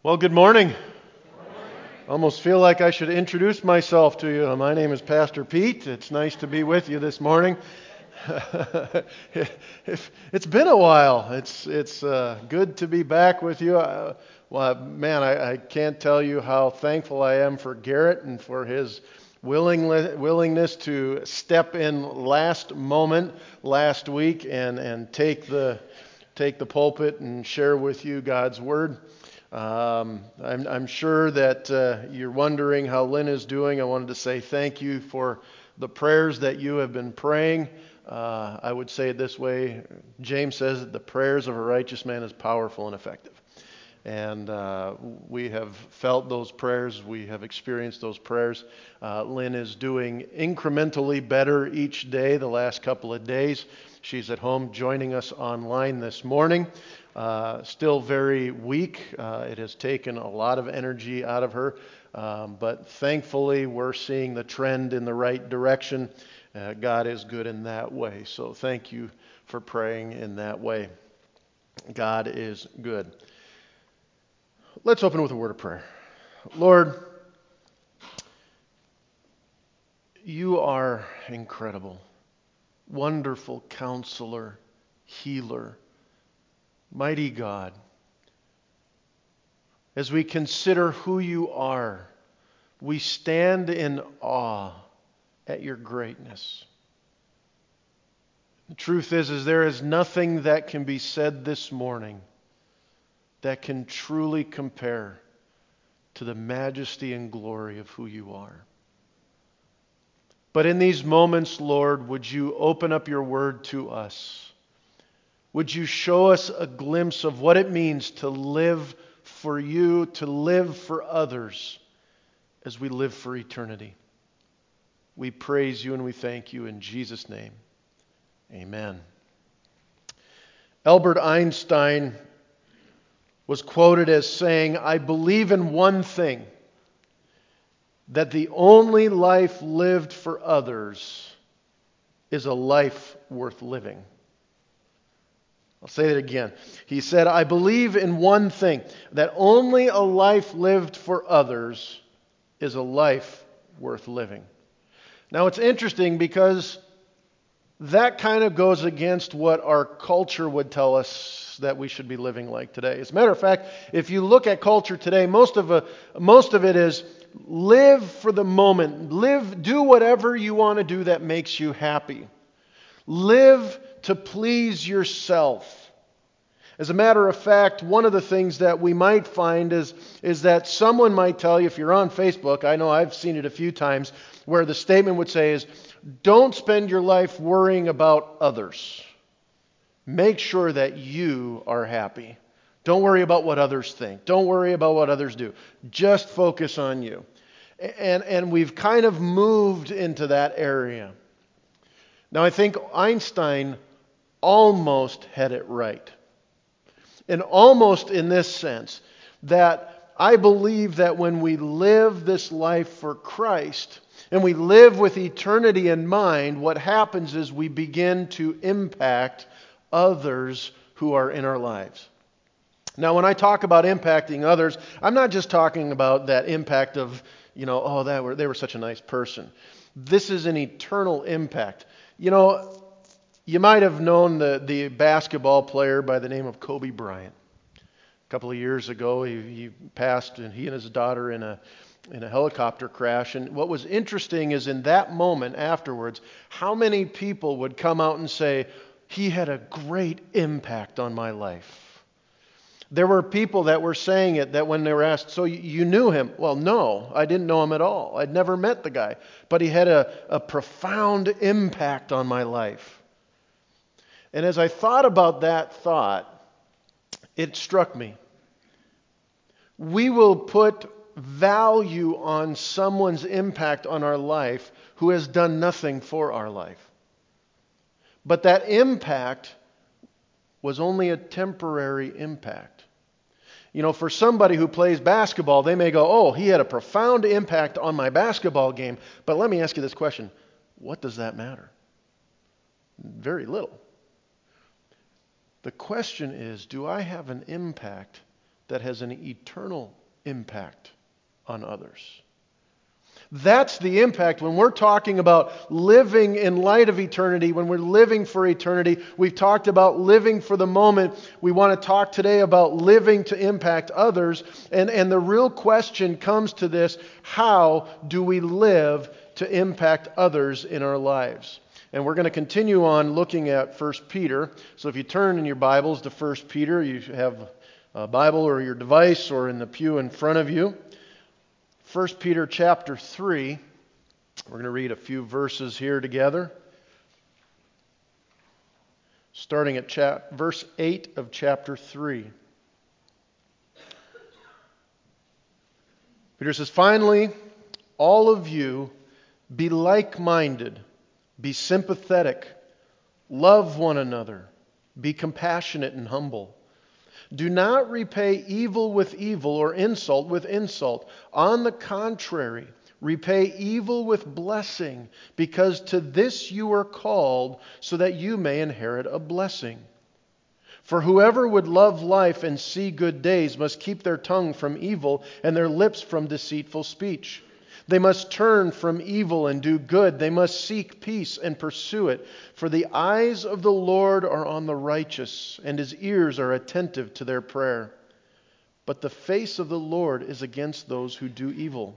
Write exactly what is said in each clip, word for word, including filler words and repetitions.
Well, good morning. Almost feel like I should introduce myself to you. My name is Pastor Pete. It's nice to be with you this morning. It's been a while. It's it's uh, good to be back with you. Uh, well, man, I, I can't tell you how thankful I am for Garrett and for his willingness willingness to step in last moment last week and and take the take the pulpit and share with you God's word. Um, I'm, I'm sure that uh, you're wondering how Lynn is doing. I wanted to say thank you for the prayers that you have been praying. Uh, I would say it this way. James says that the prayers of a righteous man is powerful and effective. And uh, we have felt those prayers. We have experienced those prayers. Uh, Lynn is doing incrementally better each day the last couple of days. She's at home joining us online this morning. Uh, still very weak. Uh, it has taken a lot of energy out of her. Um, but thankfully, we're seeing the trend in the right direction. Uh, God is good in that way. So thank you for praying in that way. God is good. Let's open with a word of prayer. Lord, you are incredible, wonderful counselor, healer, mighty God. As we consider who you are, we stand in awe at your greatness. The truth is, is there is nothing that can be said this morning that can truly compare to the majesty and glory of who you are. But in these moments, Lord, would you open up your word to us? Would you show us a glimpse of what it means to live for you, to live for others as we live for eternity? We praise you and we thank you in Jesus' name. Amen. Albert Einstein was quoted as saying, "I believe in one thing, that the only life lived for others is a life worth living." I'll say that again. He said, "I believe in one thing, that only a life lived for others is a life worth living." Now it's interesting because that kind of goes against what our culture would tell us that we should be living like today. As a matter of fact, if you look at culture today, most of a, most of it is live for the moment. Live, do whatever you want to do that makes you happy. Live to please yourself. As a matter of fact, one of the things that we might find is, is that someone might tell you, if you're on Facebook, I know I've seen it a few times, where the statement would say is, don't spend your life worrying about others. Make sure that you are happy. Don't worry about what others think. Don't worry about what others do. Just focus on you. And, and we've kind of moved into that area. Now, I think Einstein almost had it right. And almost in this sense, that I believe that when we live this life for Christ, and we live with eternity in mind, what happens is we begin to impact others who are in our lives. Now, when I talk about impacting others, I'm not just talking about that impact of, you know, oh, that were, they were such a nice person. This is an eternal impact. You know, you might have known the, the basketball player by the name of Kobe Bryant. A couple of years ago, he, he passed, and he and his daughter in a in a helicopter crash. And what was interesting is in that moment afterwards, how many people would come out and say, he had a great impact on my life. There were people that were saying it that when they were asked, so you knew him? Well, no, I didn't know him at all. I'd never met the guy. But he had a, a profound impact on my life. And as I thought about that thought, it struck me. We will put value on someone's impact on our life who has done nothing for our life. But that impact was only a temporary impact. You know, for somebody who plays basketball, they may go, oh, he had a profound impact on my basketball game. But let me ask you this question. What does that matter? Very little. The question is, do I have an impact that has an eternal impact on others. That's the impact. When we're talking about living in light of eternity, when we're living for eternity, we've talked about living for the moment. We want to talk today about living to impact others. And, and the real question comes to this: how do we live to impact others in our lives? And we're going to continue on looking at First Peter. So if you turn in your Bibles to First Peter, you have a Bible or your device or in the pew in front of you. First Peter chapter three. We're going to read a few verses here together. Starting at chap- verse eight of chapter three. Peter says, "Finally, all of you be like-minded, be sympathetic, love one another, be compassionate and humble. Do not repay evil with evil or insult with insult. On the contrary, repay evil with blessing, because to this you are called, so that you may inherit a blessing. For whoever would love life and see good days must keep their tongue from evil and their lips from deceitful speech. They must turn from evil and do good. They must seek peace and pursue it. For the eyes of the Lord are on the righteous, and His ears are attentive to their prayer. But the face of the Lord is against those who do evil.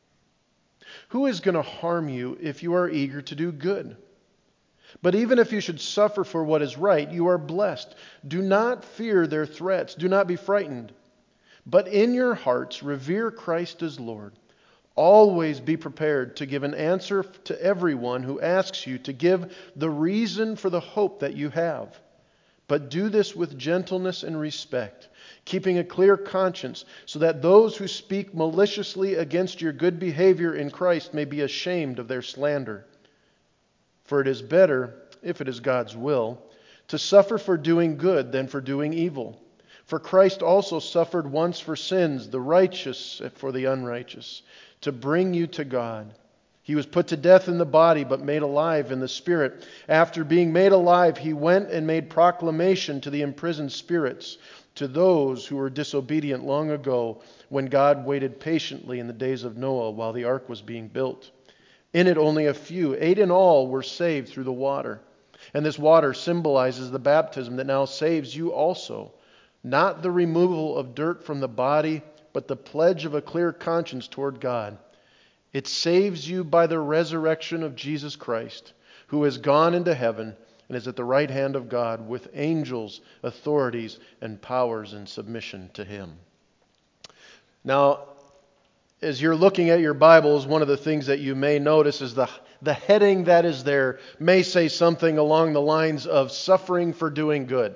Who is going to harm you if you are eager to do good? But even if you should suffer for what is right, you are blessed. Do not fear their threats. Do not be frightened. But in your hearts revere Christ as Lord. Always be prepared to give an answer to everyone who asks you to give the reason for the hope that you have. But do this with gentleness and respect, keeping a clear conscience, so that those who speak maliciously against your good behavior in Christ may be ashamed of their slander. For it is better, if it is God's will, to suffer for doing good than for doing evil. For Christ also suffered once for sins, the righteous for the unrighteous, to bring you to God. He was put to death in the body, but made alive in the spirit. After being made alive, He went and made proclamation to the imprisoned spirits, to those who were disobedient long ago, when God waited patiently in the days of Noah while the ark was being built. In it only a few, eight in all, were saved through the water. And this water symbolizes the baptism that now saves you also. Not the removal of dirt from the body, but the pledge of a clear conscience toward God. It saves you by the resurrection of Jesus Christ, who has gone into heaven and is at the right hand of God, with angels, authorities, and powers in submission to Him." Now, as you're looking at your Bibles, one of the things that you may notice is the, the heading that is there may say something along the lines of suffering for doing good.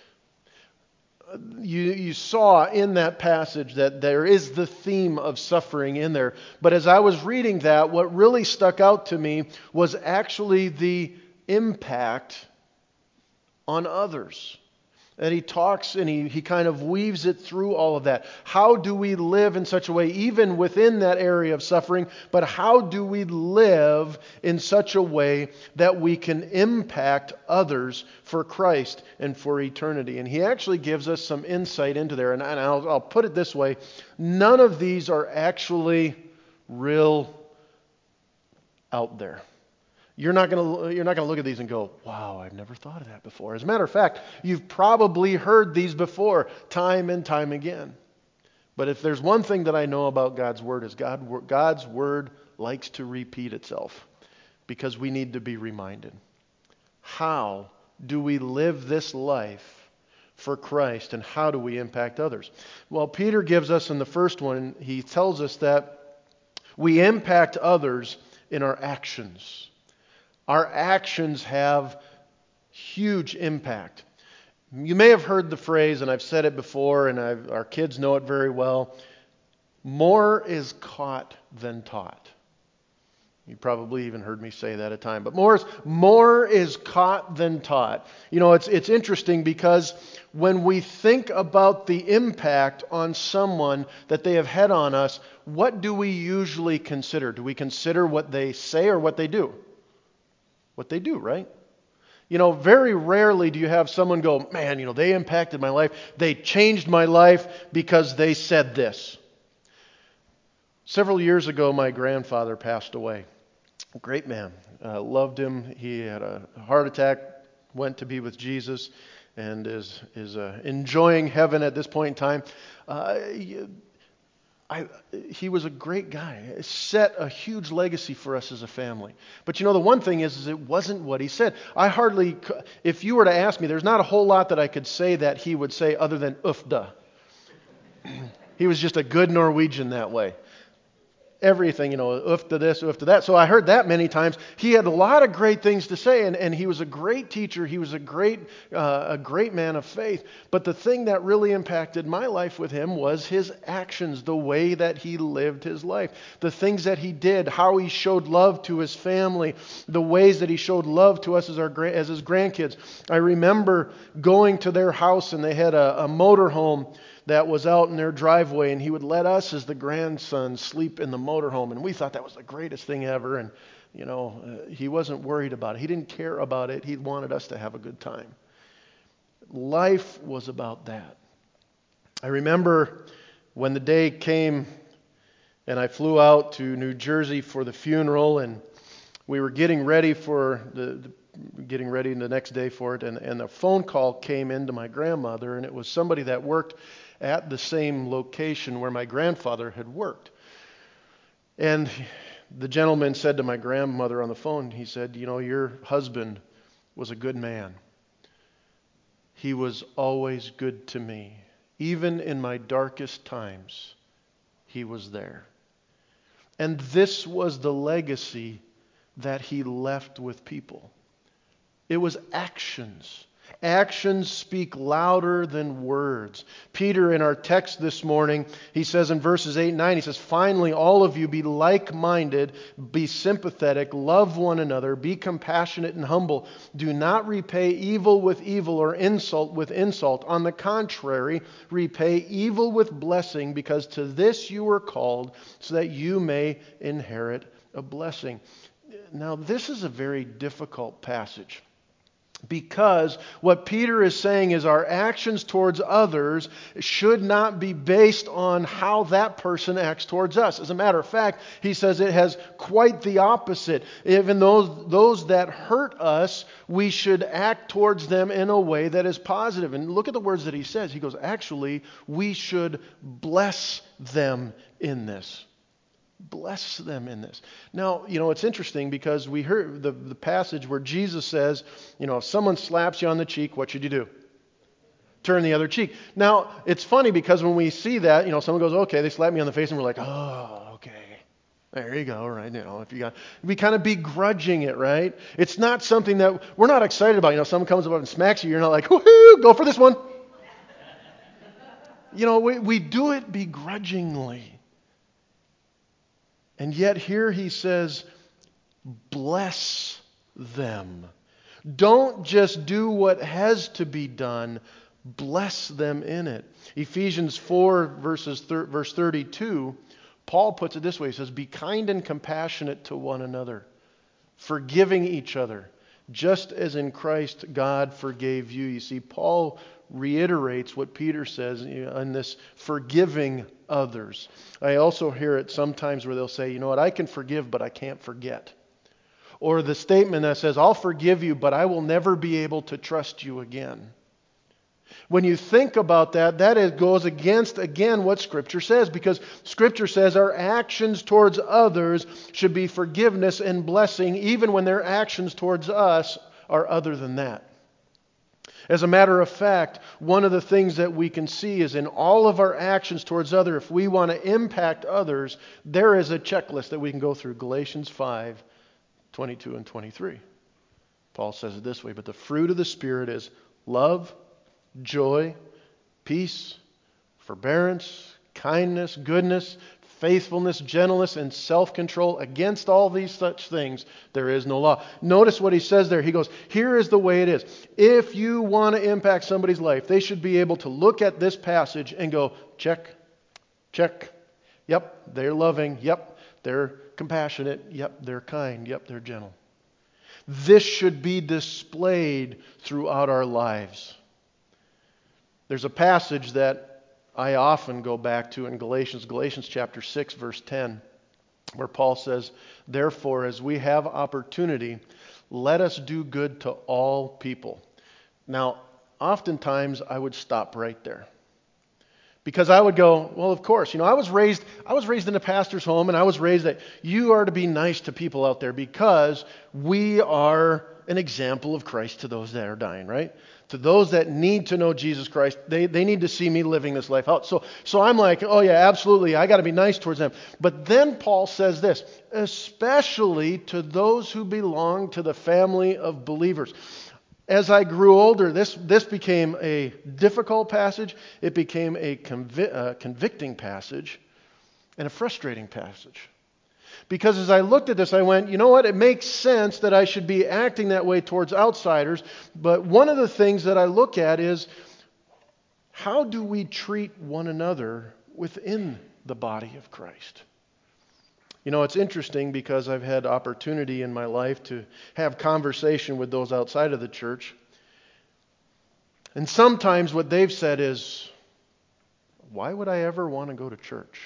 You, you saw in that passage that there is the theme of suffering in there. But as I was reading that, what really stuck out to me was actually the impact on others. And he talks and he, he kind of weaves it through all of that. How do we live in such a way, even within that area of suffering, but how do we live in such a way that we can impact others for Christ and for eternity? And he actually gives us some insight into there. And, and I'll, I'll put it this way. None of these are actually real out there. You're not going to you're not going to look at these and go, "Wow, I've never thought of that before." As a matter of fact, you've probably heard these before time and time again. But if there's one thing that I know about God's Word, is God God's Word likes to repeat itself, because we need to be reminded. How do we live this life for Christ, and how do we impact others? Well, Peter gives us in the first one, he tells us that we impact others in our actions. Our actions have huge impact. You may have heard the phrase, and I've said it before, and I've, our kids know it very well, more is caught than taught. You probably even heard me say that at time. But more is, more is caught than taught. You know, it's, it's interesting because when we think about the impact on someone that they have had on us, what do we usually consider? Do we consider what they say or what they do? What they do, right? You know, very rarely do you have someone go, man, you know, they impacted my life. They changed my life because they said this. Several years ago, my grandfather passed away. A great man. Uh, loved him. He had a heart attack, went to be with Jesus, and is is uh, enjoying heaven at this point in time. Uh, I, he was a great guy. Set a huge legacy for us as a family. But you know, the one thing is, is it wasn't what he said. I hardly, if you were to ask me, there's not a whole lot that I could say that he would say other than "ufda." He was just a good Norwegian that way. Everything, you know, oof to this, oof to that. So I heard that many times. He had a lot of great things to say, and, and he was a great teacher. He was a great, uh, a great man of faith. But the thing that really impacted my life with him was his actions, the way that he lived his life, the things that he did, how he showed love to his family, the ways that he showed love to us as our as his grandkids. I remember going to their house, and they had a, a motorhome that was out in their driveway, and he would let us as the grandsons sleep in the motorhome, and we thought that was the greatest thing ever. And you know, uh, he wasn't worried about it. He didn't care about it. He wanted us to have a good time. Life was about that. I remember when the day came and I flew out to New Jersey for the funeral, and we were getting ready for the, the getting ready the next day for it, and, and a phone call came into my grandmother, and it was somebody that worked at the same location where my grandfather had worked. And the gentleman said to my grandmother on the phone, he said, you know, your husband was a good man. He was always good to me. Even in my darkest times, he was there. And this was the legacy that he left with people. It was actions. Actions speak louder than words. Peter, in our text this morning, he says in verses eight and nine, he says, finally, all of you be like-minded, be sympathetic, love one another, be compassionate and humble. Do not repay evil with evil or insult with insult. On the contrary, repay evil with blessing, because to this you were called, so that you may inherit a blessing. Now, this is a very difficult passage. Because what Peter is saying is our actions towards others should not be based on how that person acts towards us. As a matter of fact, he says it has quite the opposite. Even those, those that hurt us, we should act towards them in a way that is positive. And look at the words that he says. He goes, actually, we should bless them in this. Bless them in this. Now, you know, it's interesting because we heard the, the passage where Jesus says, you know, if someone slaps you on the cheek, what should you do? Turn the other cheek. Now, it's funny because when we see that, you know, someone goes, okay, they slap me on the face, and we're like, oh, okay. There you go, right? You know, if you got, we kind of begrudging it, right? It's not something that we're not excited about. You know, someone comes up and smacks you, you're not like, woohoo, go for this one. You know, we, we do it begrudgingly. And yet here he says, bless them. Don't just do what has to be done. Bless them in it. Ephesians four, verses thir- verse thirty-two, Paul puts it this way. He says, be kind and compassionate to one another, forgiving each other, just as in Christ God forgave you. You see, Paul reiterates what Peter says in this forgiving others. I also hear it sometimes where they'll say, you know what, I can forgive, but I can't forget. Or the statement that says, I'll forgive you, but I will never be able to trust you again. When you think about that, that is, goes against, again, what Scripture says, because Scripture says our actions towards others should be forgiveness and blessing, even when their actions towards us are other than that. As a matter of fact, one of the things that we can see is in all of our actions towards others, if we want to impact others, there is a checklist that we can go through. Galatians five, twenty-two and twenty-three. Paul says it this way, but the fruit of the Spirit is love, joy, peace, forbearance, kindness, goodness, faithfulness, gentleness, and self-control. Against all these such things, there is no law. Notice what he says there. He goes, here is the way it is. If you want to impact somebody's life, they should be able to look at this passage and go, check, check. Yep, they're loving. Yep, they're compassionate. Yep, they're kind. Yep, they're gentle. This should be displayed throughout our lives. There's a passage that I often go back to in Galatians, Galatians chapter six, verse ten, where Paul says, "Therefore, as we have opportunity, let us do good to all people." Now, oftentimes I would stop right there. Because I would go, well, of course, you know, I was raised I was raised in a pastor's home, and I was raised that you are to be nice to people out there because we are an example of Christ to those that are dying, right? To those that need to know Jesus Christ, they, they need to see me living this life out. So, so I'm like, oh yeah, absolutely, I got to be nice towards them. But then Paul says this, especially to those who belong to the family of believers. As I grew older, this, this became a difficult passage, it became a convi- uh, convicting passage, and a frustrating passage. Because as I looked at this, I went, you know what, it makes sense that I should be acting that way towards outsiders, but one of the things that I look at is, how do we treat one another within the body of Christ? You know, it's interesting because I've had opportunity in my life to have conversation with those outside of the church. And sometimes what they've said is, why would I ever want to go to church?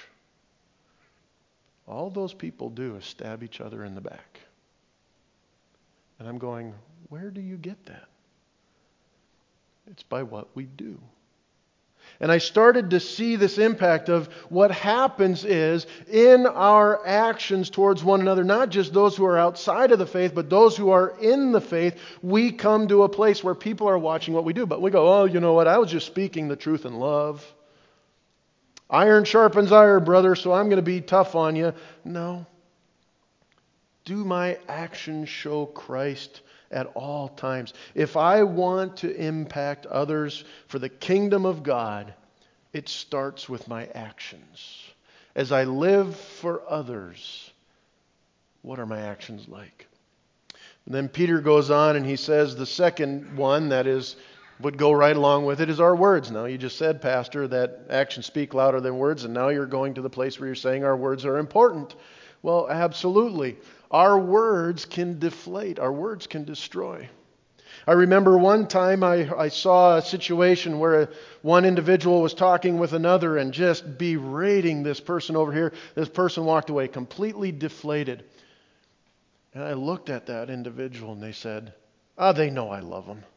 All those people do is stab each other in the back. And I'm going, where do you get that? It's by what we do. And I started to see this impact of what happens is in our actions towards one another, not just those who are outside of the faith, but those who are in the faith, we come to a place where people are watching what we do. But we go, oh, you know what? I was just speaking the truth in love. Iron sharpens iron, brother, so I'm going to be tough on you. No. Do my actions show Christ at all times? If I want to impact others for the kingdom of God, it starts with my actions. As I live for others, what are my actions like? And then Peter goes on and he says the second one that is would go right along with it is our words. Now, you just said, Pastor, that actions speak louder than words, and now you're going to the place where you're saying our words are important. Well, absolutely. Our words can deflate. Our words can destroy. I remember one time I, I saw a situation where a, one individual was talking with another and just berating this person over here. This person walked away completely deflated. And I looked at that individual and they said, ah, they know I love them.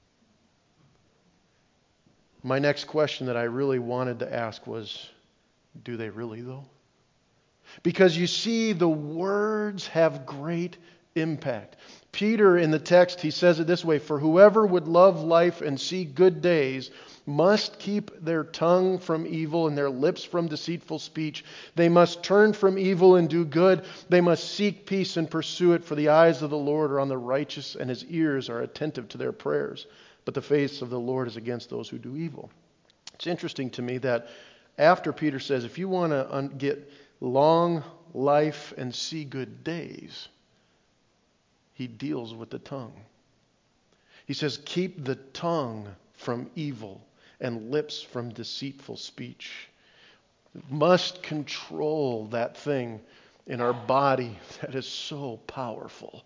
My next question that I really wanted to ask was, do they really though? Because you see, the words have great impact. Peter, in the text, he says it this way, for whoever would love life and see good days must keep their tongue from evil and their lips from deceitful speech. They must turn from evil and do good. They must seek peace and pursue it, for the eyes of the Lord are on the righteous and his ears are attentive to their prayers. But the face of the Lord is against those who do evil. It's interesting to me that after Peter says, if you want to un- get long life and see good days, he deals with the tongue. He says, keep the tongue from evil and lips from deceitful speech. Must control that thing in our body that is so powerful.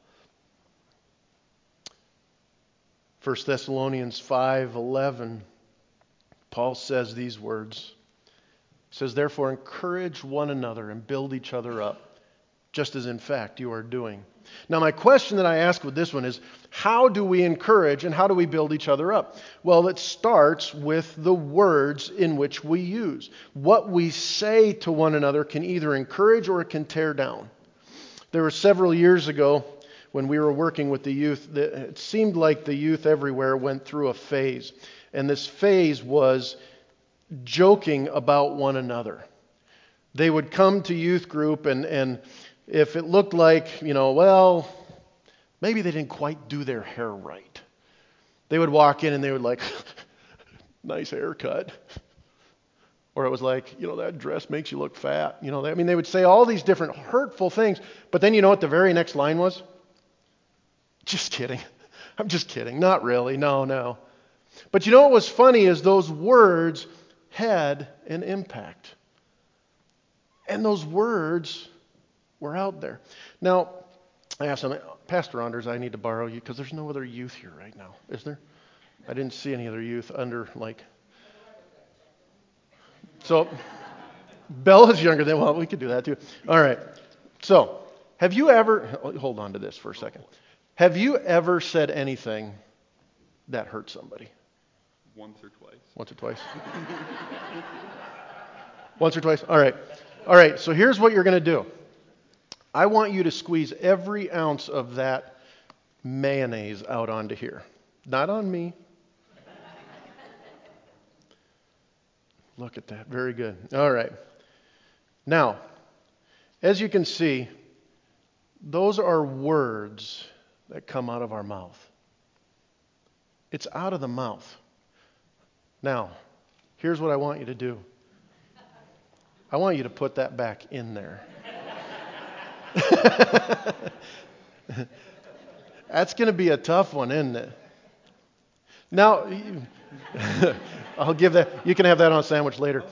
First Thessalonians five eleven, Paul says these words. He says, therefore, encourage one another and build each other up, just as in fact you are doing. Now, my question that I ask with this one is, how do we encourage and how do we build each other up? Well, it starts with the words in which we use. What we say to one another can either encourage or it can tear down. There were several years ago when we were working with the youth, that it seemed like the youth everywhere went through a phase. And this phase was joking about one another. They would come to youth group and, and if it looked like, you know, well, maybe they didn't quite do their hair right, they would walk in and they would like, nice haircut. Or it was like, you know, that dress makes you look fat. You know, I mean, they would say all these different hurtful things. But then you know what the very next line was? Just kidding. I'm just kidding. Not really. No, no. But you know what was funny is those words had an impact. And those words were out there. Now, I asked him, Pastor Anders, I need to borrow you because there's no other youth here right now, is there? I didn't see any other youth under like. So Bella's younger than, well, we could do that too. All right. So have you ever, hold on to this for a second. Have you ever said anything that hurt somebody? Once or twice. Once or twice? Once or twice? All right. All right. So here's what you're going to do. I want you to squeeze every ounce of that mayonnaise out onto here. Not on me. Look at that. Very good. All right. Now, as you can see, those are words that come out of our mouth. It's out of the mouth. Now, here's what I want you to do. I want you to put that back in there. That's going to be a tough one, isn't it? Now, I'll give that. You can have that on a sandwich later.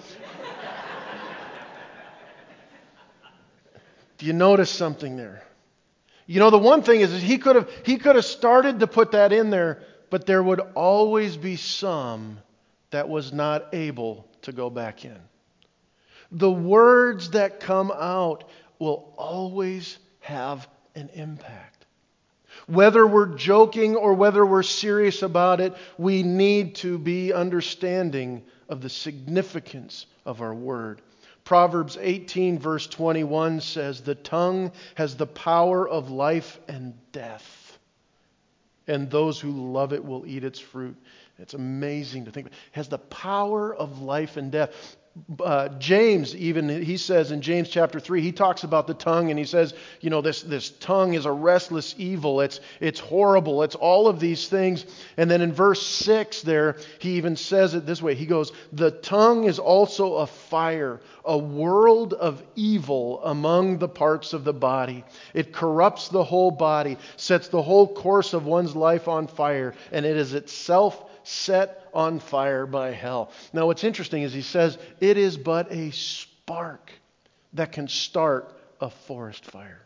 Do you notice something there? You know, the one thing is, is he could have he could have started to put that in there, but there would always be some that was not able to go back in. The words that come out will always have an impact. Whether we're joking or whether we're serious about it, we need to be understanding of the significance of our word. Proverbs eighteen verse twenty-one says, "The tongue has the power of life and death, and those who love it will eat its fruit." It's amazing to think about. It has the power of life and death. Uh, James, even, he says in James chapter three, he talks about the tongue and he says, you know, this, this tongue is a restless evil. It's, it's horrible. It's all of these things. And then in verse six there, he even says it this way. He goes, "The tongue is also a fire, a world of evil among the parts of the body. It corrupts the whole body, sets the whole course of one's life on fire, and it is itself set on fire by hell." Now what's interesting is he says it is but a spark that can start a forest fire.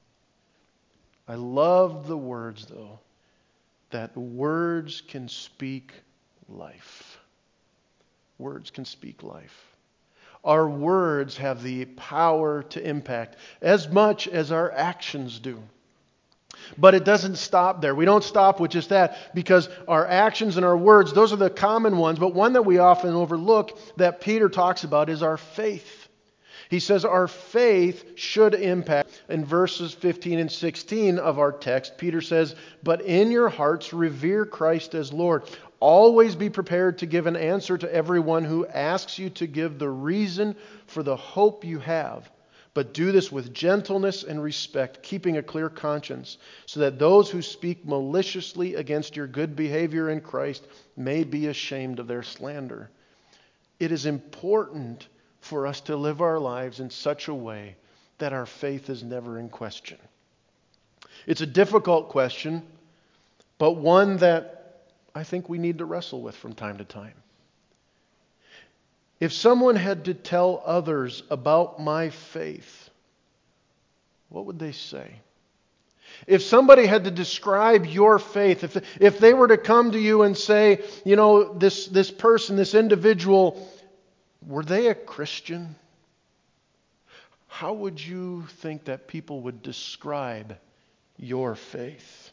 I love the words though, that words can speak life. Words can speak life. Our words have the power to impact as much as our actions do. But it doesn't stop there. We don't stop with just that, because our actions and our words, those are the common ones. But one that we often overlook that Peter talks about is our faith. He says our faith should impact. In verses fifteen and sixteen of our text, Peter says, "But in your hearts revere Christ as Lord. Always be prepared to give an answer to everyone who asks you to give the reason for the hope you have. But do this with gentleness and respect, keeping a clear conscience, so that those who speak maliciously against your good behavior in Christ may be ashamed of their slander." It is important for us to live our lives in such a way that our faith is never in question. It's a difficult question, but one that I think we need to wrestle with from time to time. If someone had to tell others about my faith, what would they say? If somebody had to describe your faith, if, if they were to come to you and say, you know, this, this person, this individual, were they a Christian? How would you think that people would describe your faith?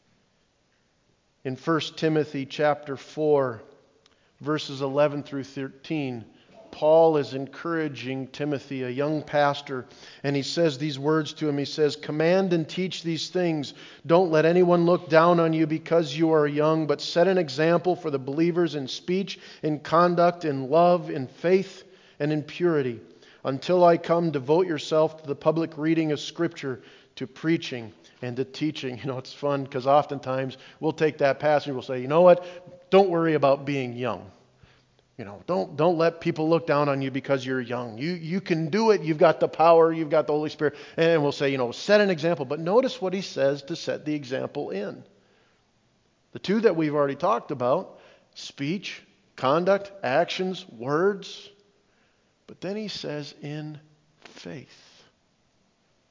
In First Timothy chapter four, verses eleven through thirteen, Paul is encouraging Timothy, a young pastor, and he says these words to him. He says, "Command and teach these things. Don't let anyone look down on you because you are young, but set an example for the believers in speech, in conduct, in love, in faith, and in purity. Until I come, devote yourself to the public reading of Scripture, to preaching, and to teaching." You know, it's fun because oftentimes we'll take that passage and we'll say, you know what? Don't worry about being young. You know, don't don't let people look down on you because you're young. You you can do it. You've got the power. You've got the Holy Spirit. And we'll say, you know, set an example. But notice what he says to set the example in. The two that we've already talked about, speech, conduct, actions, words. But then he says in faith.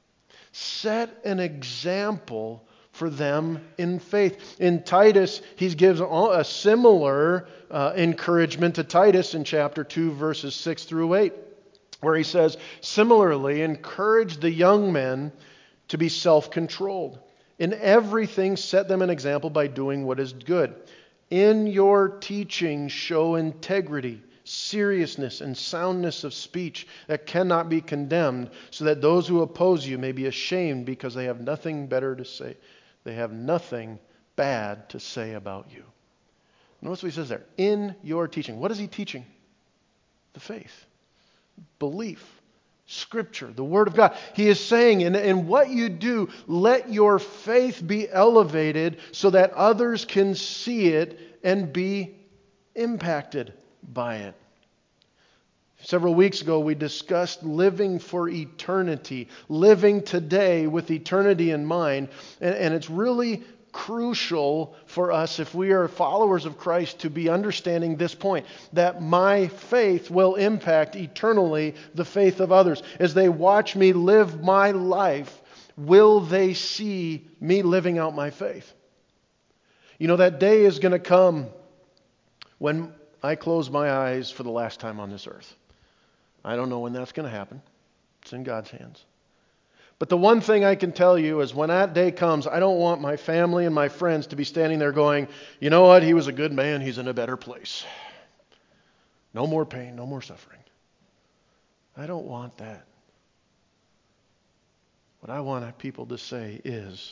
Set an example for them in faith. In Titus, he gives a similar uh, encouragement to Titus in chapter two, verses six through eight, where he says, similarly, encourage the young men to be self-controlled. In everything, set them an example by doing what is good. In your teaching, show integrity, seriousness, and soundness of speech that cannot be condemned, so that those who oppose you may be ashamed because they have nothing better to say. They have nothing bad to say about you. Notice what he says there. In your teaching. What is he teaching? The faith. Belief. Scripture. The Word of God. He is saying, in, in what you do, let your faith be elevated so that others can see it and be impacted by it. Several weeks ago, we discussed living for eternity, living today with eternity in mind, and, and it's really crucial for us, if we are followers of Christ, to be understanding this point, that my faith will impact eternally the faith of others. As they watch me live my life, will they see me living out my faith? You know, that day is going to come when I close my eyes for the last time on this earth. I don't know when that's going to happen. It's in God's hands. But the one thing I can tell you is when that day comes, I don't want my family and my friends to be standing there going, you know what, he was a good man, he's in a better place. No more pain, no more suffering. I don't want that. What I want people to say is,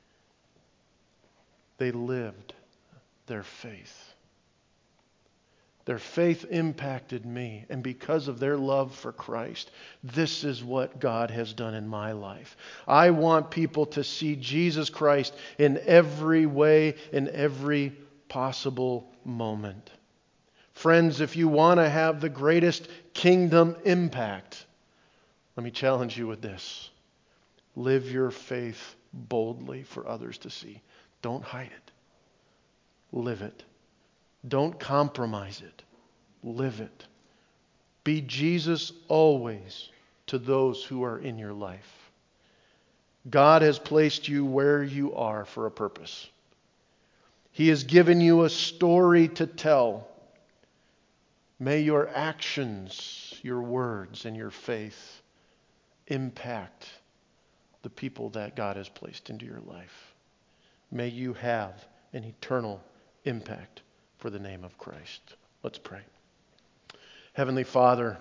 they lived their faith. Their faith impacted me, and because of their love for Christ, this is what God has done in my life. I want people to see Jesus Christ in every way, in every possible moment. Friends, if you want to have the greatest kingdom impact, let me challenge you with this. Live your faith boldly for others to see. Don't hide it. Live it. Don't compromise it. Live it. Be Jesus always to those who are in your life. God has placed you where you are for a purpose. He has given you a story to tell. May your actions, your words, and your faith impact the people that God has placed into your life. May you have an eternal impact for the name of Christ. Let's pray. Heavenly Father,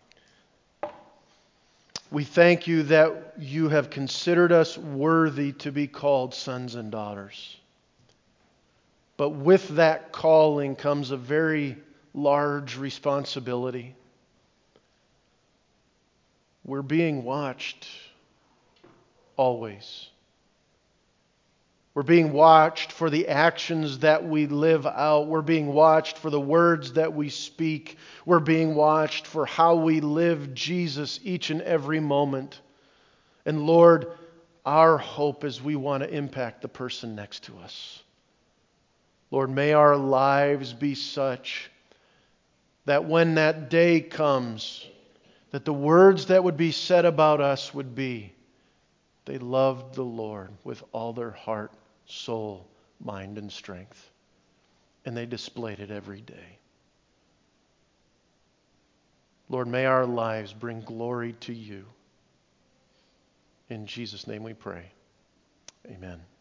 we thank you that you have considered us worthy to be called sons and daughters. But with that calling comes a very large responsibility. We're being watched always. We're being watched for the actions that we live out. We're being watched for the words that we speak. We're being watched for how we live Jesus each and every moment. And Lord, our hope is we want to impact the person next to us. Lord, may our lives be such that when that day comes, that the words that would be said about us would be, they loved the Lord with all their heart, soul, mind, and strength. And they displayed it every day. Lord, may our lives bring glory to you. In Jesus' name we pray. Amen.